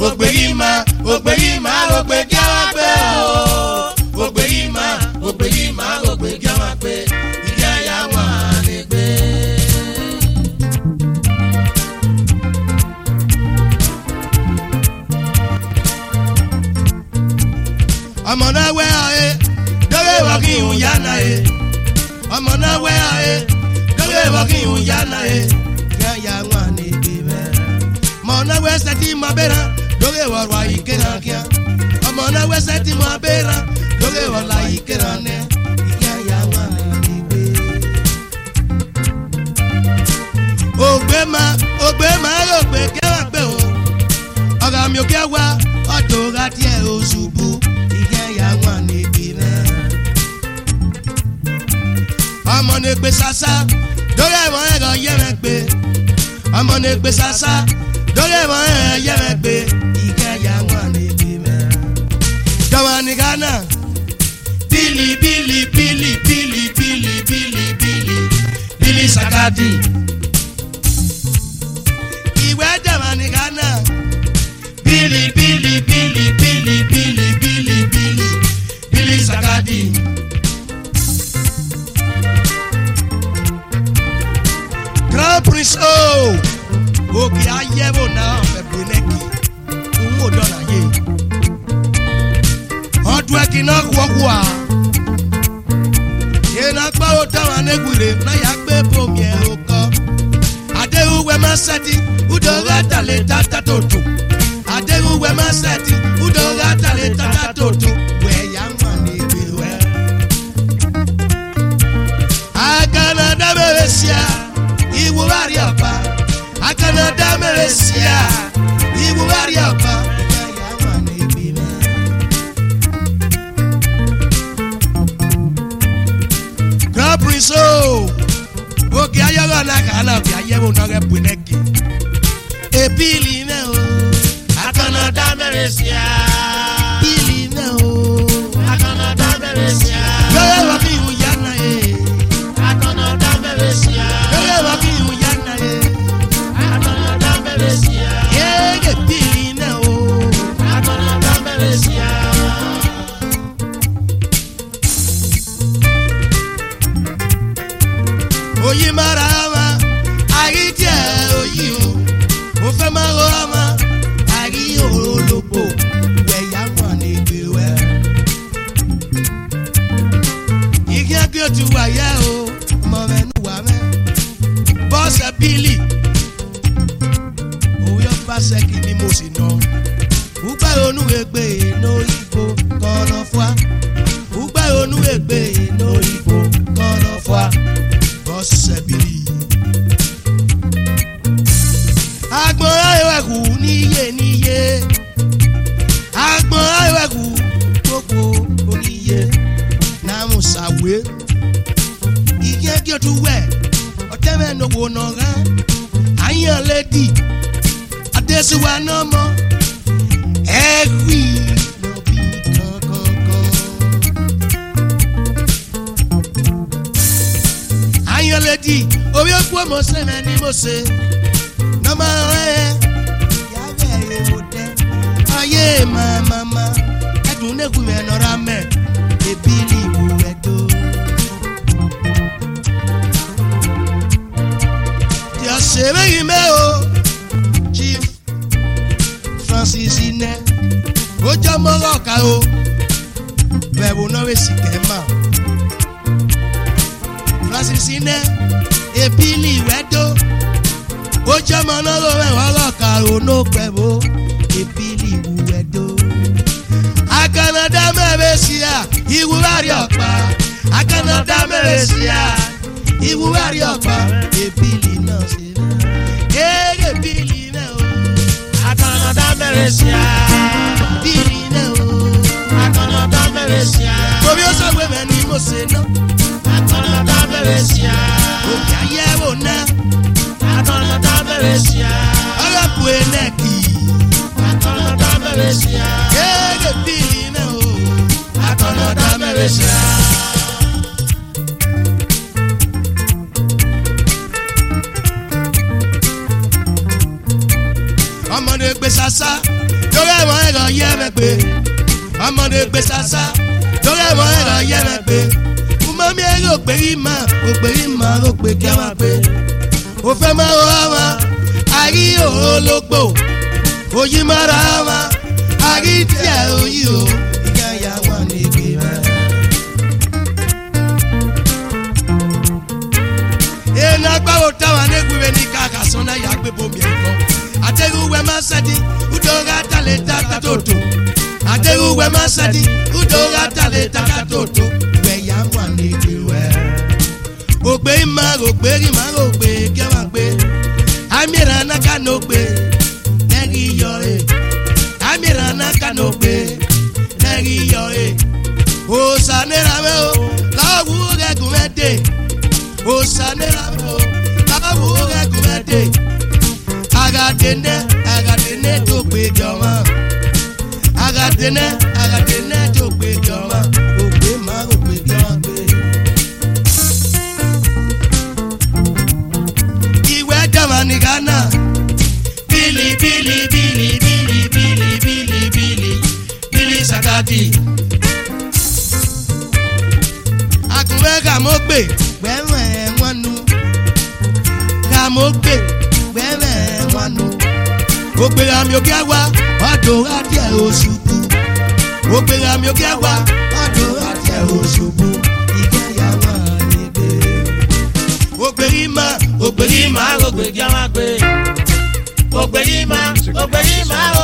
Ogbeyima, Ogbeyima, Ogbegiawagbe o. Ogbeyima, Ogbeyima, Ogbegiawagbe. Ìjẹyà wà lè gbé. Ọmọ náà wẹ́ ayé, lórí ìwọ kí ìhùn yá náà yé. Ọmọ náà wẹ́ ayé, lórí ìwọ kí ìhùn yá náà yé. Ìjẹyà wà lè gbé bẹ́ẹ̀. Ọmọ náà wẹ́ sẹ́tì mọ́ bẹ́ẹ̀ lórí ìwọ rọ̀ àyíké náà kíá. Ọmọ náà wẹ́ sẹ́tì mọ́ bẹ́ẹ̀ lórí ìwọ rọ̀ àyíké náà ní. Ìjẹyà wà lè gbé. Ògbéma, Ògbéma, Ogbegiawagbe o. Ọ̀rọ̀ mi ò kẹ́ wá ọ̀dọ̀ ra díẹ̀ oṣùbù. Ọmọ ní gbé sásá lórí ẹ̀wọ̀n ẹ̀rọ yẹ́mẹ̀gbé. Ọmọ ní gbé sásá lórí ẹ̀wọ̀n ẹ̀rọ yẹ́mẹ̀gbé. Ìkẹyà wọn ní gbé mẹ́. Jọ̀wọ́ ní Ghana. Bílì bílì bílì bílì bílì bílì bílì bílì Sakadi. Ìwé jọ̀wọ́ ní Ghana. Bílì bílì bílì bílì bílì bílì bílì bílì Sakadi. Grand Prince O. Òkè ayẹ́wò náà fẹ̀bùrù nẹ́kì. Òun ò dọ̀nà yé. Ọdún ẹ̀kì náà wọ́kù à. Yéèna gbáwó dáwọn anégùrè náà yà gbé bòmí ẹ̀ ò kọ́. Adéhùwẹ̀ máa sẹ́tì, udòrò àtàlẹ̀ tata tòtò. Adéhùwẹ̀ máa sẹ́tì, udòrò àtàlẹ̀ tata tòtò. Wẹ̀yà ń wà ní ìgbè wẹ̀. Àgànàdà bẹ̀rẹ̀ sí à. Iwuwari ọba, Akanada Malaysia. Iwuwari ọba, ìjẹyà wà ní ìgbìmọ̀. Grand Prince O. Òkè ayọ́rọ̀ náà kàánà òkè ayẹ́wò náà rẹ̀ pè nẹ́gì. Ebílì náà o. Akanada Malaysia. Bílì náà o. Akanada Malaysia. Lọ́wọ́ wà bí ìhùn yá náà yé. Akanada Malaysia. Lọ́wọ́ bí ìhùn yá náà yé. Akanada Malaysia. Yéèké bílì náà o. Akanada Malaysia. Oyi mara ama, ayi jẹ oyi o. Mo fẹ́ máa ro ama, ayi ológbò. Wẹ̀yà wọn ní ìgbé wẹ̀. Igi ẹgbẹ́ ojú wa yẹ o, ọmọ rẹ̀ nù wá mẹ́. Bọ́sẹ̀ bílì, òwe ọba ṣẹ́kì ni mo sì nà. Ùgbà onúwègbè n'oyìnbó kọ́nà fún wa. Ùgbà onúwègbè n'oyìnbó kọ́nà fún wa. Bọ́sẹ̀ bílì. Agbọ̀n ayọ̀wẹ̀kù níyè níyè. Agbọ̀n ayọ̀wẹ̀kù gbogbo oníyè. Nàmúsàwé. Ìyẹn kí o tún wẹ̀. Ọ̀tẹ́mẹ̀ n'owó náà rán. Àyàn lédi. Adéṣuwa náà mọ́. Ẹ̀rí lọ́bí kankankan. Àyàn lédi. Orí òkú ọmọ sẹ́mẹ̀ ni mo ṣe. Nama ẹ̀ yàrá ẹ̀ wò dẹ́. Ayé màmá ẹ̀dùn nẹ́kùn ẹ̀ nọ́ra mẹ́. Ebílì wò ẹ̀ tó. Yọ̀ sèwé yìí mẹ́ o. Chief Francis Ine. Ó jẹ́ mọ́rọ̀ ká o. Bẹ̀rù náà wẹ̀ sí kẹ́mà. Francis Ine. Ebílì wẹ̀ tó. Ó jẹ́ mọ́ náà lọ́wọ́ ọ̀rọ̀ ká o ní pẹ̀lú. Ebílì wẹ̀ tó. Akanada Malaysia. Iwuwari ọ̀pá. Akanada Malaysia. Iwuwari ọ̀pá. Ebílì náà ṣe náà. Èrè bílì náà o. Akanada Malaysia. Bílì náà o. Akanada Malaysia. Omi ó sọ pé bẹ́ẹ̀ ni mo ṣe náà. Akanada Malaysia. Òkè ayẹ́wò náà. Akanada Malaysia. Ọlọ́pù ẹnẹ́kì. Akanada Malaysia. Èrè bílì náà o. Akanada Malaysia. Ọmọ ní gbé sásá ẹ̀rọ yẹ mẹ́ pé ọmọdé gbé sásá lórí ẹ̀mọ́ ẹ̀rọ yẹ mẹ́ pé mọ́mí ẹ̀rọ ògbérí máa rògbé kẹ́wàá pé òfẹ́ máa rọ àwọn àrí òólógbò òyì máa ra àwọn àrí díẹ̀ òyì o ìyá ìyá wọn ní ìgbé rẹ̀. èèyàn agbáwo táwọn anégúnwé ní káàkà sọ́nà yà gbé bomi ẹ̀kọ́ àtẹ̀rùwẹ̀ máa sẹ́dí udora talẹ̀ tata tòótọ́ àtẹ̀rùwẹ̀ máa sẹ́dí udora talẹ̀ tata tòótọ́ gbẹ̀yà wọn ní ìgbé rẹ̀. ògbé ìmọ̀ ògbé ìmọ̀ ògbé kẹwàá gbé amíràn náà kà ní ògbé lẹ́rìí yọ ẹ̀ amíràn náà kà ní ògbé lẹ́rìí yọ ẹ̀ òsànẹ́ra mẹ́ o láwùú rẹ̀ gùn mẹ́ dé òsànẹ́ra mẹ́ o láwùú rẹ̀ gùn mẹ́ dé agadene tó gbé jọmọ agadene tó gbé jọmọ ògbé má ògbé jọmọ gbé. ìwé dàmà ní Ghana bílí Sagadi àkùnwé kàmógbè gbẹ̀rẹ̀ wọn nu kàmógbè gbẹ̀rẹ̀ wọn nu ògbèrè àmì òkè àwa ọ̀dọ̀ adìẹ òṣùbù ògbèrè àmì òkè àwa ọ̀dọ̀ adìẹ òṣùbù ìgbéyà wọn nígbè. ògbèrè ìmọ̀ ògbèrè ìmọ̀ ògbèrè ìmọ̀